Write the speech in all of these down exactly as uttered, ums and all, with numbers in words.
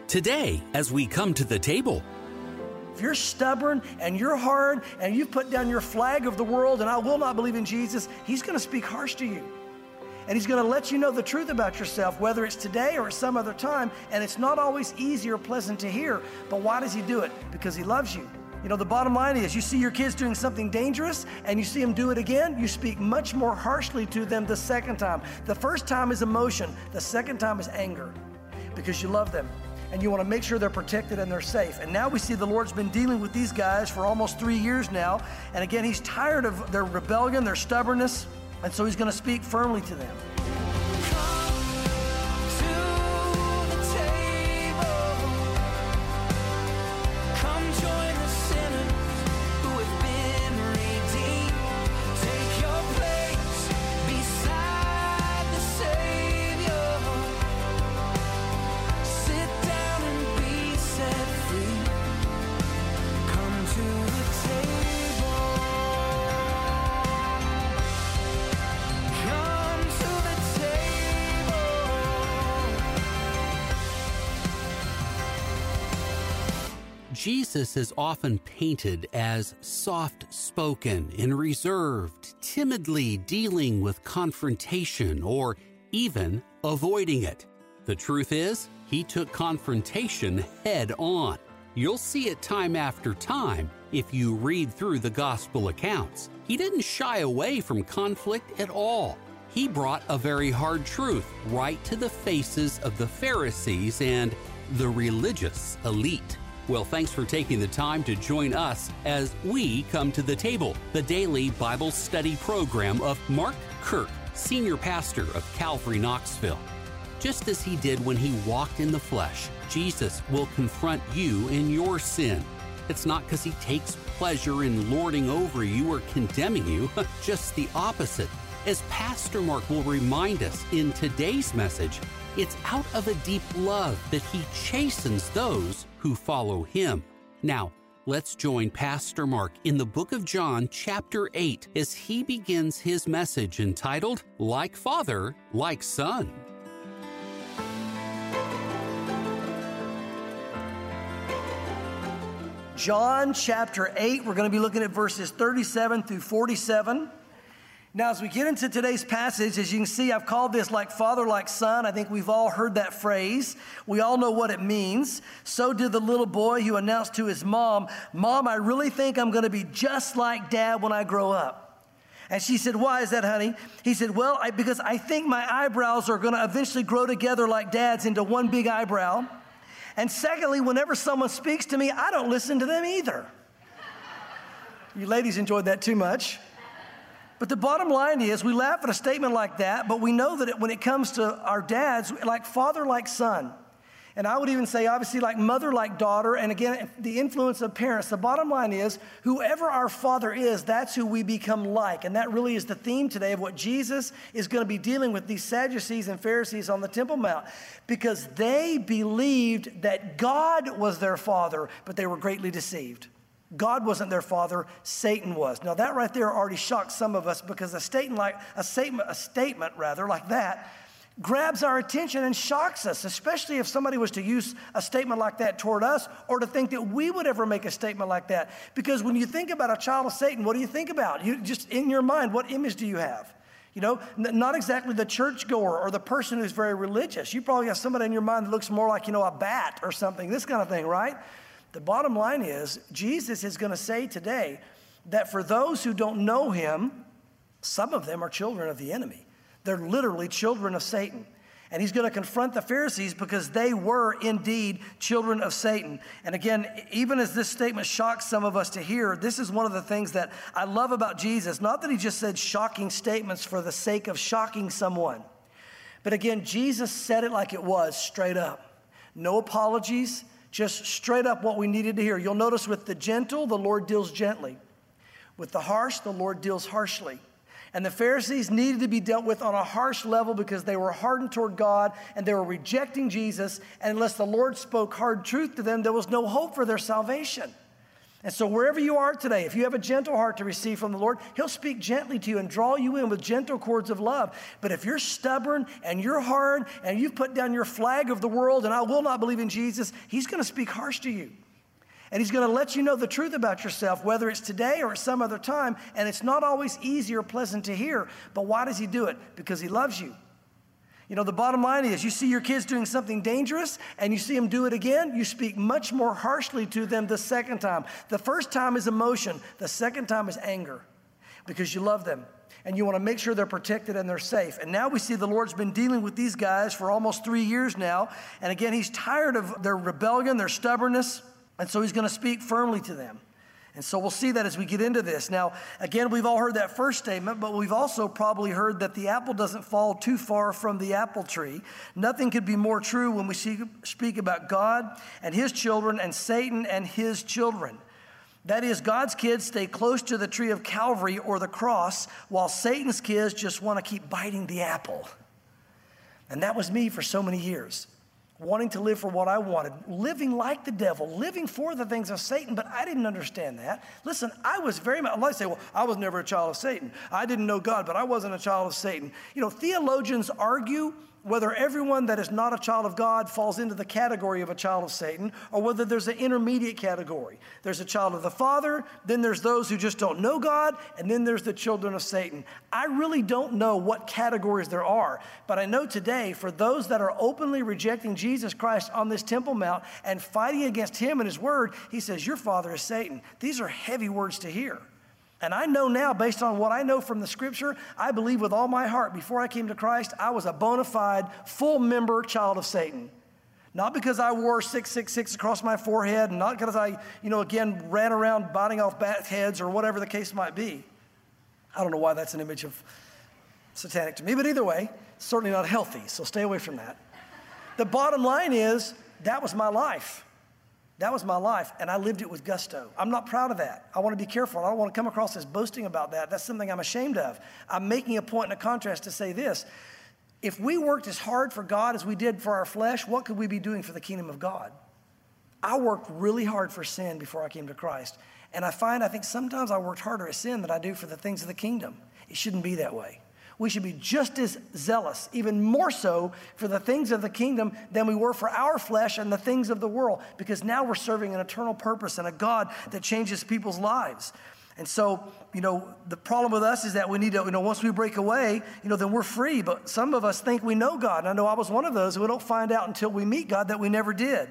Today, as we come to the table, if you're stubborn and you're hard and you've put down your flag of the world and I will not believe in Jesus, he's going to speak harsh to you. And he's going to let you know the truth about yourself, whether it's today or at some other time. And it's not always easy or pleasant to hear. But why does he do it? Because he loves you. You know, the bottom line is you see your kids doing something dangerous and you see them do it again, you speak much more harshly to them the second time. The first time is emotion. The second time is anger because you love them. And you want to make sure they're protected and they're safe. And now we see the Lord's been dealing with these guys for almost three years now. And again, he's tired of their rebellion, their stubbornness. And so he's going to speak firmly to them. Jesus is often painted as soft-spoken and reserved, timidly dealing with confrontation or even avoiding it. The truth is, he took confrontation head on. You'll see it time after time if you read through the gospel accounts. He didn't shy away from conflict at all. He brought a very hard truth right to the faces of the Pharisees and the religious elite. Well, thanks for taking the time to join us as we come to the table, the daily Bible study program of Mark Kirk, Senior Pastor of Calvary Knoxville. Just as he did when he walked in the flesh, Jesus will confront you in your sin. It's not because he takes pleasure in lording over you or condemning you, just the opposite. As Pastor Mark will remind us in today's message, it's out of a deep love that he chastens those who follow him. Now, let's join Pastor Mark in the book of John, chapter eight, as he begins his message entitled, Like Father, Like Son. John chapter eight, we're going to be looking at verses thirty-seven through forty-seven. Now, as we get into today's passage, as you can see, I've called this like father, like son. I think we've all heard that phrase. We all know what it means. So did the little boy who announced to his mom, Mom, I really think I'm going to be just like Dad when I grow up. And she said, why is that, honey? He said, well, I, because I think my eyebrows are going to eventually grow together like Dad's into one big eyebrow. And secondly, whenever someone speaks to me, I don't listen to them either. You ladies enjoyed that too much. But the bottom line is we laugh at a statement like that, but we know that it, when it comes to our dads, like father, like son. And I would even say, obviously, like mother, like daughter. And again, the influence of parents. The bottom line is whoever our father is, that's who we become like. And that really is the theme today of what Jesus is going to be dealing with these Sadducees and Pharisees on the Temple Mount. Because they believed that God was their father, but they were greatly deceived. God wasn't their father, Satan was. Now that right there already shocked some of us because a statement like a statement, a statement rather like that grabs our attention and shocks us, especially if somebody was to use a statement like that toward us or to think that we would ever make a statement like that. Because when you think about a child of Satan, what do you think about? You just in your mind, what image do you have? You know, n- not exactly the churchgoer or the person who's very religious. You probably have somebody in your mind that looks more like, you know, a bat or something, this kind of thing, right? The bottom line is, Jesus is going to say today that for those who don't know him, some of them are children of the enemy. They're literally children of Satan. And he's going to confront the Pharisees because they were indeed children of Satan. And again, even as this statement shocks some of us to hear, this is one of the things that I love about Jesus. Not that he just said shocking statements for the sake of shocking someone. But again, Jesus said it like it was, straight up. No apologies. Just straight up what we needed to hear. You'll notice with the gentle, the Lord deals gently. With the harsh, the Lord deals harshly. And the Pharisees needed to be dealt with on a harsh level because they were hardened toward God and they were rejecting Jesus. And unless the Lord spoke hard truth to them, there was no hope for their salvation. And so wherever you are today, if you have a gentle heart to receive from the Lord, he'll speak gently to you and draw you in with gentle cords of love. But if you're stubborn and you're hard and you've put down your flag of the world and I will not believe in Jesus, he's going to speak harsh to you. And he's going to let you know the truth about yourself, whether it's today or at some other time. And it's not always easy or pleasant to hear. But why does he do it? Because he loves you. You know, the bottom line is you see your kids doing something dangerous and you see them do it again, you speak much more harshly to them the second time. The first time is emotion. The second time is anger because you love them and you want to make sure they're protected and they're safe. And now we see the Lord's been dealing with these guys for almost three years now. And again, he's tired of their rebellion, their stubbornness, and so he's going to speak firmly to them. And so we'll see that as we get into this. Now, again, we've all heard that first statement, but we've also probably heard that the apple doesn't fall too far from the apple tree. Nothing could be more true when we speak about God and his children and Satan and his children. That is, God's kids stay close to the tree of Calvary or the cross, while Satan's kids just want to keep biting the apple. And that was me for so many years. Wanting to live for what I wanted, living like the devil, living for the things of Satan, but I didn't understand that. Listen, I was very much, I say, well, I was never a child of Satan. I didn't know God, but I wasn't a child of Satan. You know, theologians argue whether everyone that is not a child of God falls into the category of a child of Satan, or whether there's an intermediate category. There's a child of the Father, then there's those who just don't know God, and then there's the children of Satan. I really don't know what categories there are, but I know today for those that are openly rejecting Jesus Christ on this Temple Mount and fighting against him and his word, he says, your father is Satan. These are heavy words to hear. And I know now, based on what I know from the scripture, I believe with all my heart, before I came to Christ, I was a bona fide, full member child of Satan. Not because I wore six six six across my forehead, and not because I, you know, again, ran around biting off bat heads or whatever the case might be. I don't know why that's an image of satanic to me, but either way, it's certainly not healthy, so stay away from that. The bottom line is, that was my life. That was my life, and I lived it with gusto. I'm not proud of that. I want to be careful. I don't want to come across as boasting about that. That's something I'm ashamed of. I'm making a point and a contrast to say this. If we worked as hard for God as we did for our flesh, what could we be doing for the kingdom of God? I worked really hard for sin before I came to Christ, and I find, I think sometimes I worked harder at sin than I do for the things of the kingdom. It shouldn't be that way. We should be just as zealous, even more so, for the things of the kingdom than we were for our flesh and the things of the world, because now we're serving an eternal purpose and a God that changes people's lives. And so, you know, the problem with us is that we need to, you know, once we break away, you know, then we're free. But some of us think we know God. And I know I was one of those. We don't find out until we meet God that we never did.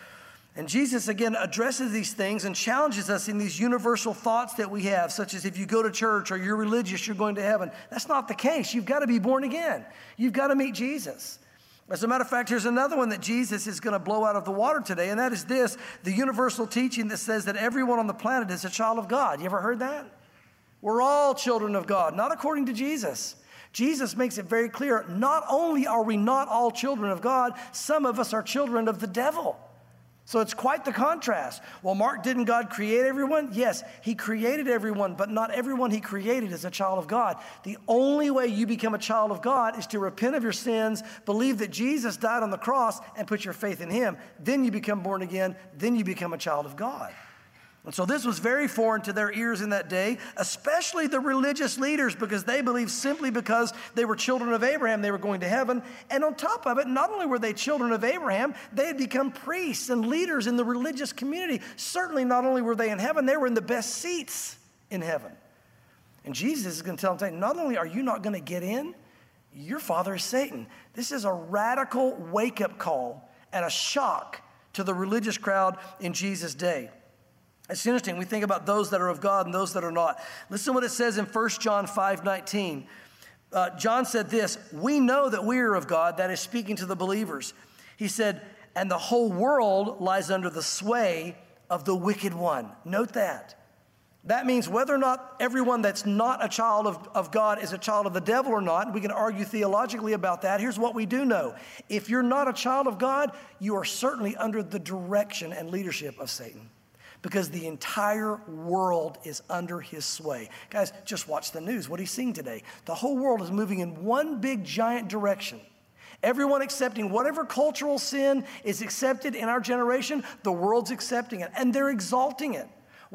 And Jesus, again, addresses these things and challenges us in these universal thoughts that we have, such as if you go to church or you're religious, you're going to heaven. That's not the case. You've got to be born again. You've got to meet Jesus. As a matter of fact, here's another one that Jesus is going to blow out of the water today, and that is this, the universal teaching that says that everyone on the planet is a child of God. You ever heard that? We're all children of God, not according to Jesus. Jesus makes it very clear, not only are we not all children of God, some of us are children of the devil. So it's quite the contrast. Well, Mark, didn't God create everyone? Yes, he created everyone, but not everyone he created is a child of God. The only way you become a child of God is to repent of your sins, believe that Jesus died on the cross, and put your faith in him. Then you become born again. Then you become a child of God. And so this was very foreign to their ears in that day, especially the religious leaders, because they believed simply because they were children of Abraham, they were going to heaven. And on top of it, not only were they children of Abraham, they had become priests and leaders in the religious community. Certainly not only were they in heaven, they were in the best seats in heaven. And Jesus is going to tell them, not only are you not going to get in, your father is Satan. This is a radical wake-up call and a shock to the religious crowd in Jesus' day. It's interesting. We think about those that are of God and those that are not. Listen to what it says in First John five nineteen. Uh, John said this, we know that we are of God, that is speaking to the believers. He said, and the whole world lies under the sway of the wicked one. Note that. That means whether or not everyone that's not a child of, of God is a child of the devil or not, we can argue theologically about that. Here's what we do know. If you're not a child of God, you are certainly under the direction and leadership of Satan, because the entire world is under his sway. Guys, just watch the news. What are you seeing today? The whole world is moving in one big giant direction. Everyone accepting whatever cultural sin is accepted in our generation, the world's accepting it, and they're exalting it.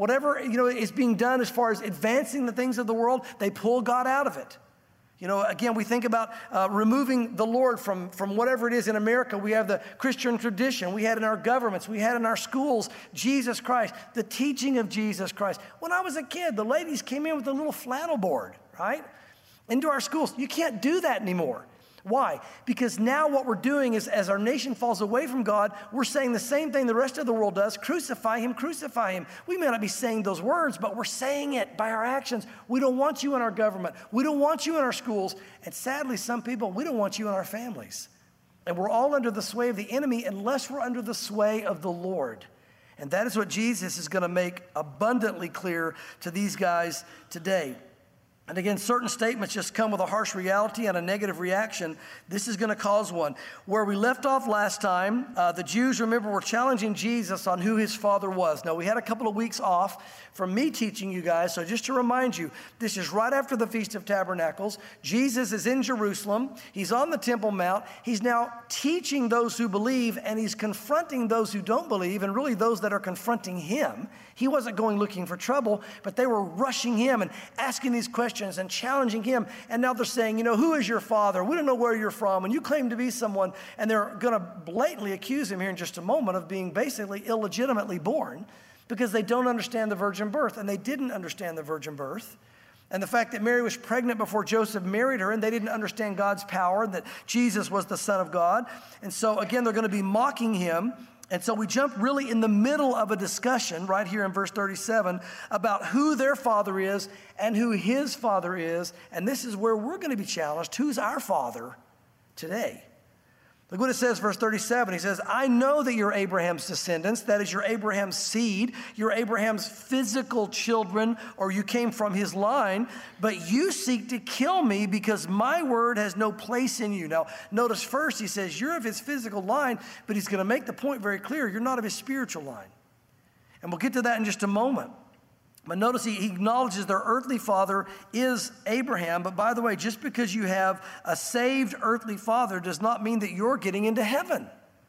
Whatever, you know, is being done as far as advancing the things of the world, they pull God out of it. You know, again, we think about uh, removing the Lord from, from whatever it is in America. We have the Christian tradition. We had in our governments. We had in our schools, Jesus Christ, the teaching of Jesus Christ. When I was a kid, the ladies came in with a little flannel board, right, into our schools. You can't do that anymore. Why? Because now what we're doing is, as our nation falls away from God, we're saying the same thing the rest of the world does: crucify him, crucify him. We may not be saying those words, but we're saying it by our actions. We don't want you in our government. We don't want you in our schools. And sadly, some people, we don't want you in our families. And we're all under the sway of the enemy unless we're under the sway of the Lord. And that is what Jesus is going to make abundantly clear to these guys today. And again, certain statements just come with a harsh reality and a negative reaction. This is going to cause one. Where we left off last time, uh, the Jews, remember, were challenging Jesus on who his father was. Now, we had a couple of weeks off from me teaching you guys, so just to remind you, this is right after the Feast of Tabernacles. Jesus is in Jerusalem. He's on the Temple Mount. He's now teaching those who believe, and he's confronting those who don't believe, and really those that are confronting him. He wasn't going looking for trouble, but they were rushing him and asking these questions and challenging him. And now they're saying, you know, who is your father? We don't know where you're from, and you claim to be someone. And they're going to blatantly accuse him here in just a moment of being basically illegitimately born because they don't understand the virgin birth. And they didn't understand the virgin birth. And the fact that Mary was pregnant before Joseph married her, and they didn't understand God's power, and that Jesus was the Son of God. And so, again, they're going to be mocking him. And so we jump really in the middle of a discussion right here in verse thirty-seven about who their father is and who his father is. And this is where we're going to be challenged. Who's our father today? Look what it says, verse thirty-seven. He says, I know that you're Abraham's descendants. That is, you're Abraham's seed. You're Abraham's physical children, or you came from his line. But you seek to kill me because my word has no place in you. Now, notice first he says, you're of his physical line, but he's going to make the point very clear. You're not of his spiritual line. And we'll get to that in just a moment. But notice he acknowledges their earthly father is Abraham. But by the way, just because you have a saved earthly father does not mean that you're getting into heaven.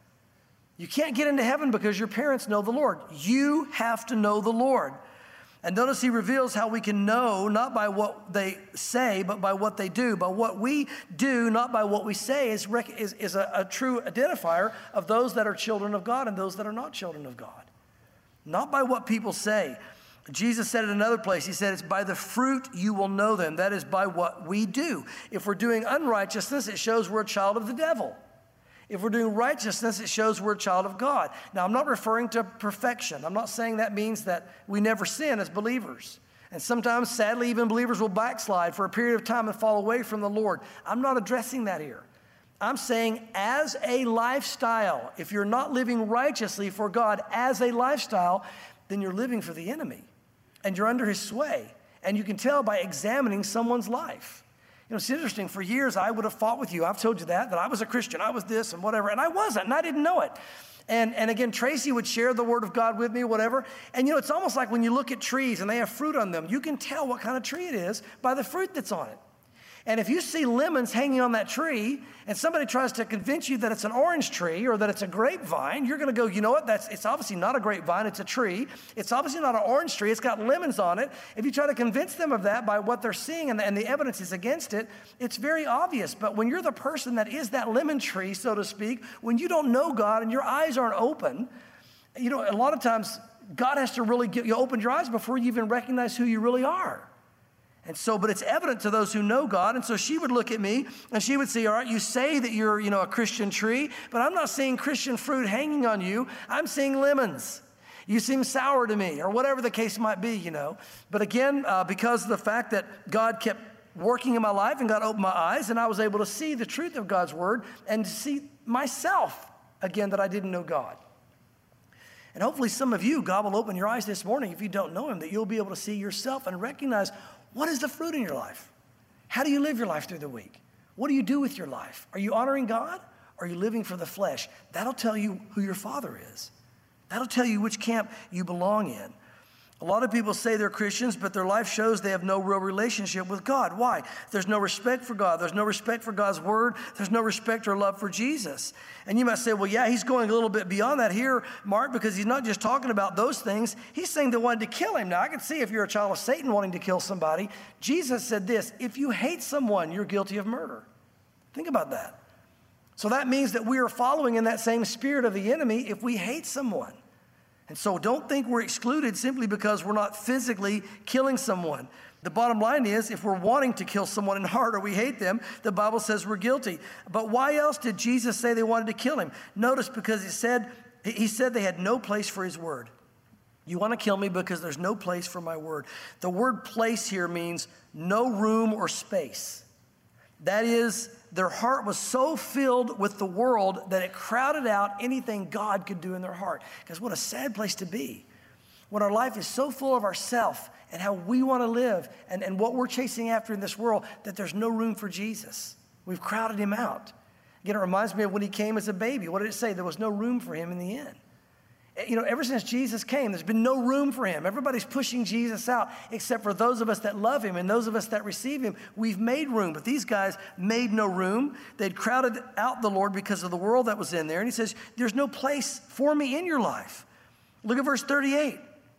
You can't get into heaven because your parents know the Lord. You have to know the Lord. And notice he reveals how we can know not by what they say, but by what they do. But what we do, not by what we say, is, is, is a, a true identifier of those that are children of God and those that are not children of God. Not by what people say. Jesus said in another place, he said, it's by the fruit you will know them. That is by what we do. If we're doing unrighteousness, it shows we're a child of the devil. If we're doing righteousness, it shows we're a child of God. Now, I'm not referring to perfection. I'm not saying that means that we never sin as believers. And sometimes, sadly, even believers will backslide for a period of time and fall away from the Lord. I'm not addressing that here. I'm saying as a lifestyle, if you're not living righteously for God as a lifestyle, then you're living for the enemy. And you're under his sway. And you can tell by examining someone's life. You know, it's interesting. For years, I would have fought with you. I've told you that, that I was a Christian. I was this and whatever. And I wasn't, and I didn't know it. And, and again, Tracy would share the word of God with me, whatever. And, you know, it's almost like when you look at trees and they have fruit on them, you can tell what kind of tree it is by the fruit that's on it. And if you see lemons hanging on that tree and somebody tries to convince you that it's an orange tree or that it's a grapevine, you're going to go, you know what, that's it's obviously not a grapevine, it's a tree. It's obviously not an orange tree, it's got lemons on it. If you try to convince them of that by what they're seeing and the, and the evidence is against it, it's very obvious. But when you're the person that is that lemon tree, so to speak, when you don't know God and your eyes aren't open, you know, a lot of times God has to really get you open your eyes before you even recognize who you really are. And so, but it's evident to those who know God. And so she would look at me and she would say, all right, you say that you're, you know, a Christian tree, but I'm not seeing Christian fruit hanging on you. I'm seeing lemons. You seem sour to me, or whatever the case might be, you know. But again, uh, because of the fact that God kept working in my life and God opened my eyes and I was able to see the truth of God's word and to see myself again that I didn't know God. And hopefully some of you, God will open your eyes this morning if you don't know him, that you'll be able to see yourself and recognize what is the fruit in your life? How do you live your life through the week? What do you do with your life? Are you honoring God? Or are you living for the flesh? That'll tell you who your father is. That'll tell you which camp you belong in. A lot of people say they're Christians, but their life shows they have no real relationship with God. Why? There's no respect for God. There's no respect for God's word. There's no respect or love for Jesus. And you might say, well, yeah, he's going a little bit beyond that here, Mark, because he's not just talking about those things. He's saying they wanted to kill him. Now, I can see if you're a child of Satan wanting to kill somebody. Jesus said this, if you hate someone, you're guilty of murder. Think about that. So that means that we are following in that same spirit of the enemy if we hate someone. And so don't think we're excluded simply because we're not physically killing someone. The bottom line is, if we're wanting to kill someone in heart or we hate them, the Bible says we're guilty. But why else did Jesus say they wanted to kill him? Notice, because he said, he said they had no place for his word. You want to kill me because there's no place for my word. The word place here means no room or space. That is, their heart was so filled with the world that it crowded out anything God could do in their heart. Because what a sad place to be. When our life is so full of ourself and how we want to live and, and what we're chasing after in this world, that there's no room for Jesus. We've crowded him out. Again, it reminds me of when he came as a baby. What did it say? There was no room for him in the inn. You know, ever since Jesus came, there's been no room for him. Everybody's pushing Jesus out, except for those of us that love him and those of us that receive him. We've made room, but these guys made no room. They'd crowded out the Lord because of the world that was in there. And he says, there's no place for me in your life. Look at verse thirty-eight.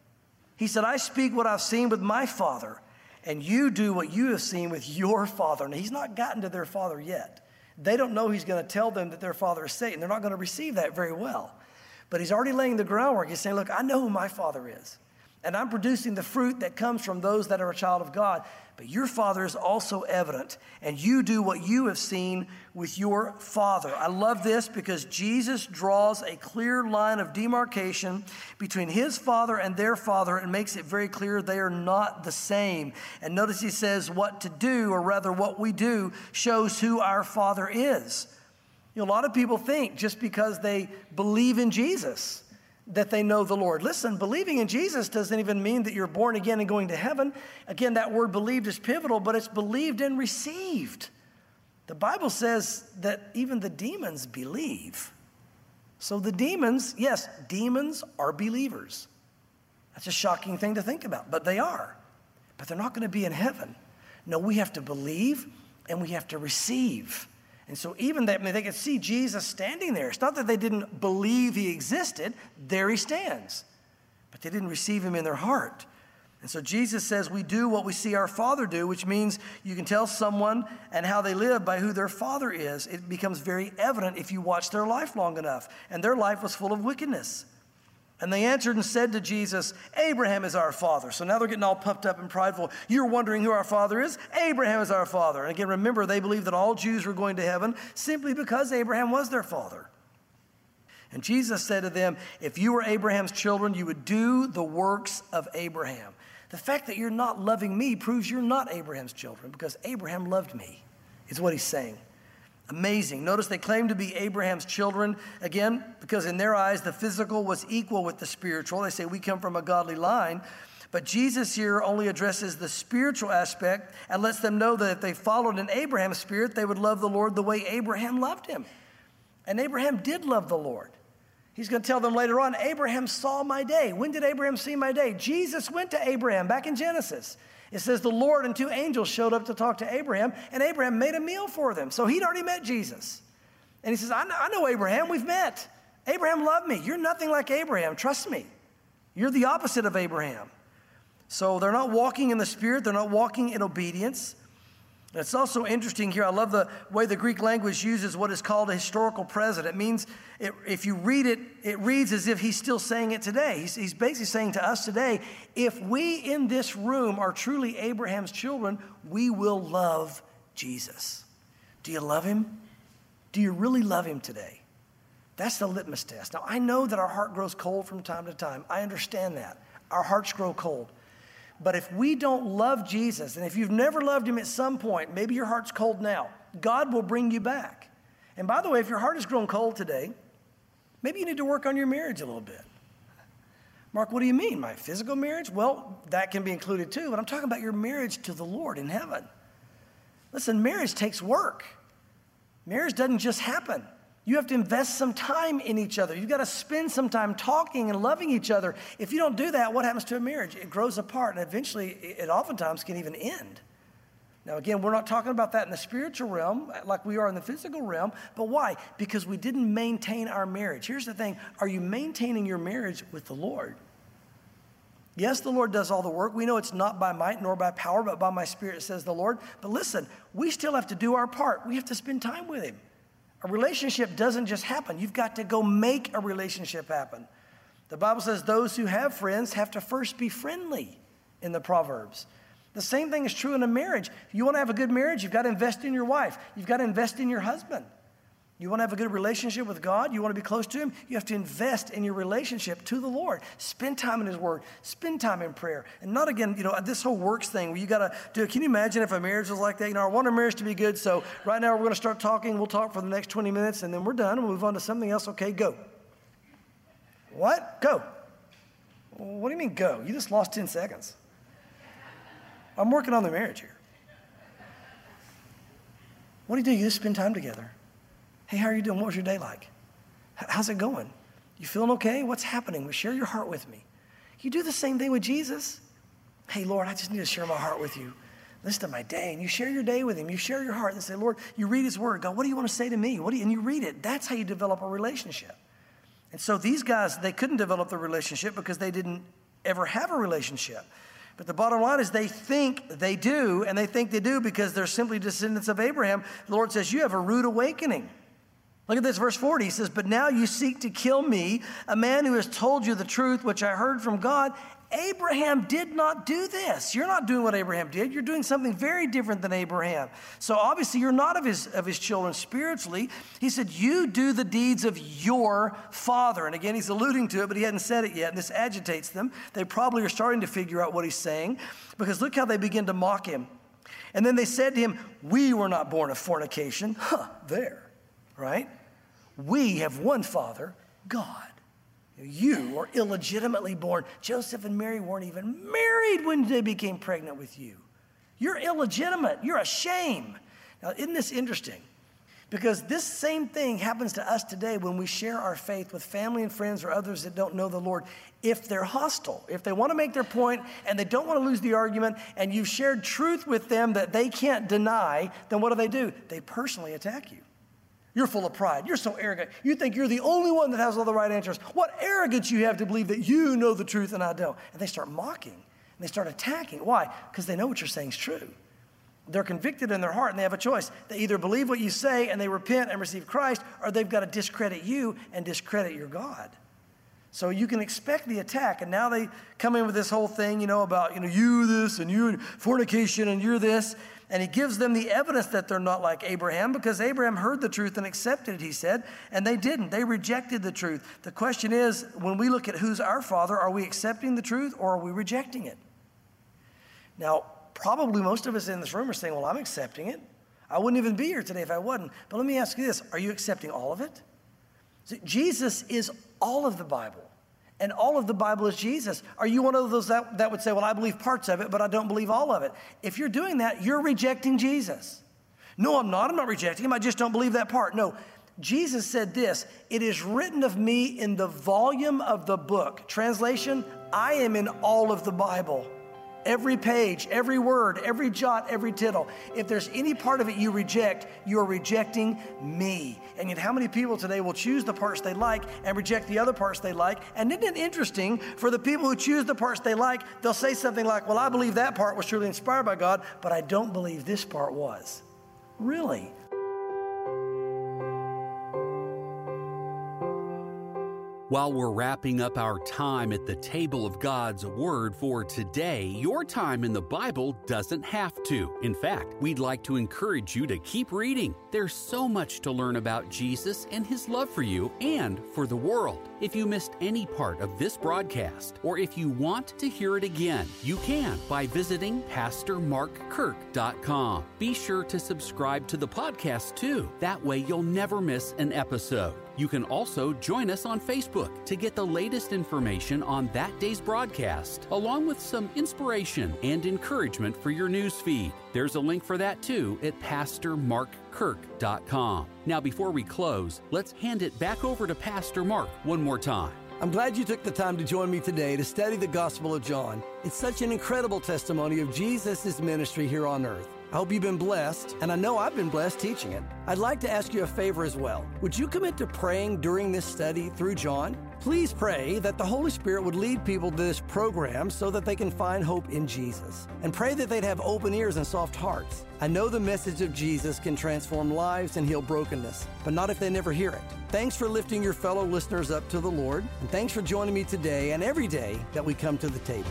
He said, I speak what I've seen with my Father, and you do what you have seen with your father. And he's not gotten to their father yet. They don't know he's going to tell them that their father is Satan. They're not going to receive that very well. But he's already laying the groundwork. He's saying, look, I know who my Father is. And I'm producing the fruit that comes from those that are a child of God. But your Father is also evident. And you do what you have seen with your Father. I love this because Jesus draws a clear line of demarcation between his Father and their Father and makes it very clear they are not the same. And notice he says what to do, or rather what we do, shows who our Father is. You know, a lot of people think just because they believe in Jesus that they know the Lord. Listen, believing in Jesus doesn't even mean that you're born again and going to heaven. Again, that word believed is pivotal, but it's believed and received. The Bible says that even the demons believe. So the demons, yes, demons are believers. That's a shocking thing to think about, but they are. But they're not going to be in heaven. No, we have to believe and we have to receive. And so even that, I mean, they could see Jesus standing there. It's not that they didn't believe he existed. There he stands. But they didn't receive him in their heart. And so Jesus says we do what we see our Father do, which means you can tell someone and how they live by who their Father is. It becomes very evident if you watch their life long enough. And their life was full of wickedness. And they answered and said to Jesus, Abraham is our father. So now they're getting all puffed up and prideful. You're wondering who our father is? Abraham is our father. And again, remember, they believed that all Jews were going to heaven simply because Abraham was their father. And Jesus said to them, if you were Abraham's children, you would do the works of Abraham. The fact that you're not loving me proves you're not Abraham's children, because Abraham loved me, is what he's saying. Amazing. Notice they claim to be Abraham's children, again, because in their eyes, the physical was equal with the spiritual. They say we come from a godly line. But Jesus here only addresses the spiritual aspect and lets them know that if they followed in Abraham's spirit, they would love the Lord the way Abraham loved him. And Abraham did love the Lord. He's going to tell them later on, Abraham saw my day. When did Abraham see my day? Jesus went to Abraham back in Genesis. It says the Lord and two angels showed up to talk to Abraham, and Abraham made a meal for them. So he'd already met Jesus. And he says, I know, I know Abraham, we've met. Abraham loved me. You're nothing like Abraham, trust me. You're the opposite of Abraham. So they're not walking in the Spirit, they're not walking in obedience. It's also interesting here, I love the way the Greek language uses what is called a historical present. It means, it, if you read it, it reads as if he's still saying it today. He's, he's basically saying to us today, if we in this room are truly Abraham's children, we will love Jesus. Do you love him? Do you really love him today? That's the litmus test. Now, I know that our heart grows cold from time to time. I understand that. Our hearts grow cold. But if we don't love Jesus, and if you've never loved him at some point, maybe your heart's cold now, God will bring you back. And by the way, if your heart has grown cold today, maybe you need to work on your marriage a little bit. Mark, what do you mean? My physical marriage? Well, that can be included too, but I'm talking about your marriage to the Lord in heaven. Listen, marriage takes work. Marriage doesn't just happen. You have to invest some time in each other. You've got to spend some time talking and loving each other. If you don't do that, what happens to a marriage? It grows apart, and eventually it oftentimes can even end. Now, again, we're not talking about that in the spiritual realm like we are in the physical realm, but why? Because we didn't maintain our marriage. Here's the thing. Are you maintaining your marriage with the Lord? Yes, the Lord does all the work. We know it's not by might nor by power, but by my Spirit, says the Lord. But listen, we still have to do our part. We have to spend time with Him. A relationship doesn't just happen. You've got to go make a relationship happen. The Bible says those who have friends have to first be friendly in the Proverbs. The same thing is true in a marriage. If you want to have a good marriage, you've got to invest in your wife. You've got to invest in your husband. You want to have a good relationship with God? You want to be close to Him? You have to invest in your relationship to the Lord. Spend time in His Word. Spend time in prayer. And not, again, you know, this whole works thing where you got to do it. Can you imagine if a marriage was like that? You know, I want our marriage to be good, so right now we're going to start talking. We'll talk for the next twenty minutes, and then we're done. We'll move on to something else. Okay, go. What? Go. What do you mean go? You just lost ten seconds. I'm working on the marriage here. What do you do? You just spend time together. Hey, how are you doing? What was your day like? How's it going? You feeling okay? What's happening? Well, share your heart with me. You do the same thing with Jesus. Hey, Lord, I just need to share my heart with you. Listen to my day. And you share your day with Him. You share your heart and say, Lord, you read His Word. God, what do you want to say to me? What do you, and you read it. That's how you develop a relationship. And so these guys, they couldn't develop the relationship because they didn't ever have a relationship. But the bottom line is they think they do, and they think they do because they're simply descendants of Abraham. The Lord says, you have a rude awakening. Look at this, verse forty. He says, but now you seek to kill me, a man who has told you the truth, which I heard from God. Abraham did not do this. You're not doing what Abraham did. You're doing something very different than Abraham. So obviously you're not of his, of his children spiritually. He said, you do the deeds of your father. And again, he's alluding to it, but he hadn't said it yet. And this agitates them. They probably are starting to figure out what he's saying because look how they begin to mock him. And then they said to him, we were not born of fornication. Huh, there, right? We have one Father, God. You are illegitimately born. Joseph and Mary weren't even married when they became pregnant with you. You're illegitimate. You're a shame. Now, isn't this interesting? Because this same thing happens to us today when we share our faith with family and friends or others that don't know the Lord. If they're hostile, if they want to make their point and they don't want to lose the argument and you've shared truth with them that they can't deny, then what do they do? They personally attack you. You're full of pride. You're so arrogant. You think you're the only one that has all the right answers. What arrogance you have to believe that you know the truth and I don't. And they start mocking and they start attacking. Why? Because they know what you're saying is true. They're convicted in their heart and they have a choice. They either believe what you say and they repent and receive Christ, or they've got to discredit you and discredit your God. So you can expect the attack. And now they come in with this whole thing, you know, about, you know, you this and you fornication and you're this. And he gives them the evidence that they're not like Abraham because Abraham heard the truth and accepted it, he said, and they didn't. They rejected the truth. The question is, when we look at who's our father, are we accepting the truth or are we rejecting it? Now, probably most of us in this room are saying, well, I'm accepting it. I wouldn't even be here today if I wasn't. But let me ask you this. Are you accepting all of it? See, Jesus is all of the Bible. And all of the Bible is Jesus. Are you one of those that, that would say, well, I believe parts of it, but I don't believe all of it? If you're doing that, you're rejecting Jesus. No, I'm not. I'm not rejecting him. I just don't believe that part. No, Jesus said this, it is written of me in the volume of the book. Translation, I am in all of the Bible. Every page, every word, every jot, every tittle. If there's any part of it you reject, you're rejecting me. And yet how many people today will choose the parts they like and reject the other parts they like? And isn't it interesting, for the people who choose the parts they like, they'll say something like, well, I believe that part was truly inspired by God, but I don't believe this part was. Really? While we're wrapping up our time at the table of God's Word for today, your time in the Bible doesn't have to. In fact, we'd like to encourage you to keep reading. There's so much to learn about Jesus and His love for you and for the world. If you missed any part of this broadcast, or if you want to hear it again, you can by visiting pastor mark kirk dot com. Be sure to subscribe to the podcast too. That way you'll never miss an episode. You can also join us on Facebook to get the latest information on that day's broadcast, along with some inspiration and encouragement for your news feed. There's a link for that too at pastor mark kirk dot com. Now, before we close, let's hand it back over to Pastor Mark one more time. I'm glad you took the time to join me today to study the Gospel of John. It's such an incredible testimony of Jesus' ministry here on earth. I hope you've been blessed, and I know I've been blessed teaching it. I'd like to ask you a favor as well. Would you commit to praying during this study through John? Please pray that the Holy Spirit would lead people to this program so that they can find hope in Jesus. And pray that they'd have open ears and soft hearts. I know the message of Jesus can transform lives and heal brokenness, but not if they never hear it. Thanks for lifting your fellow listeners up to the Lord, and thanks for joining me today and every day that we come to the table.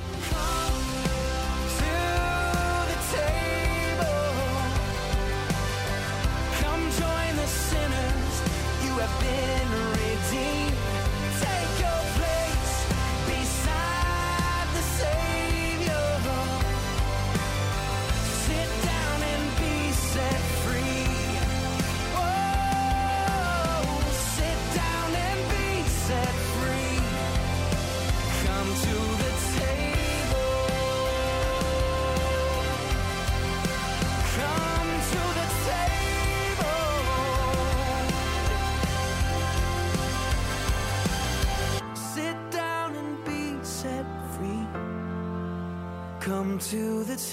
Come to the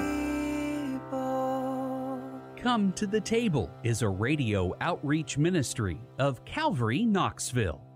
table. Come to the Table is a radio outreach ministry of Calvary Knoxville.